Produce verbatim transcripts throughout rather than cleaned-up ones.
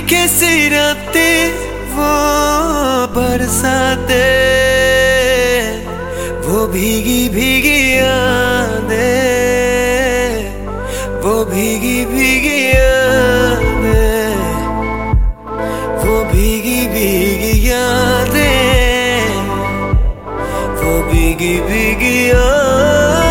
कैसी रातें वो बरसाते, वो भीगी भीगी यादें, वो भीगी भीगी यादें, वो भीगी भीगी यादें, वो भीगी भीगी यादें।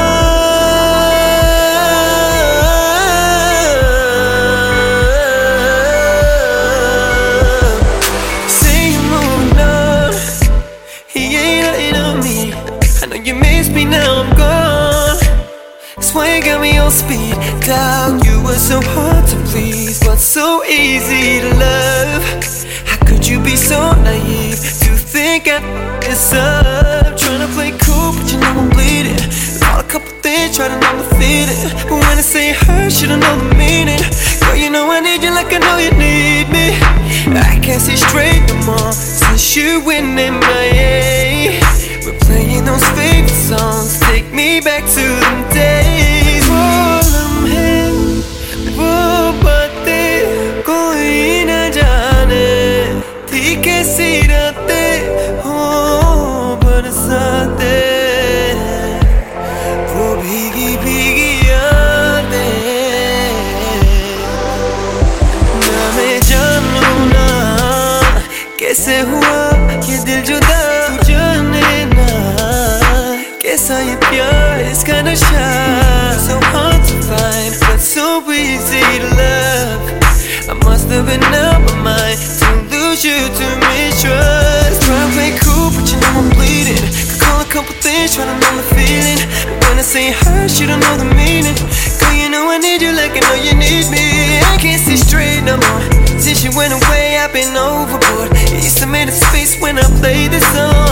You miss me, now I'm gone. That's why you got me on speed dial. You were so hard to please, but so easy to love. How could you be so naive to think I this up? Trying to play cool, but you know I'm bleeding. All a couple things, try to numb the feeling, but when I say hurt, should've known the meaning. Girl, you know I need you like I know you need me. I can't see straight no more since you went in my A. We're playing those favorite songs, take me back to them days. वो लम्हे, वो बातें कोई न जाने, थी कैसी रातें हो बरसाते, वो भीगी भीगी यादें। ना मैं जानूं ना कैसे हुआ ये दिल जुदा, कैसा ये प्यार इसका नशा. So hard to find, but so easy to love. I must have been out my mind to lose you, to mistrust. Try to play cool, but you know I'm bleeding. Could call a couple things, try to numb the feeling, but when I say hush, you don't know the meaning. Girl, you know I need you like I know you need me. I can't see straight no more since you went away. I've been overboard. You used to make a space when I play this song.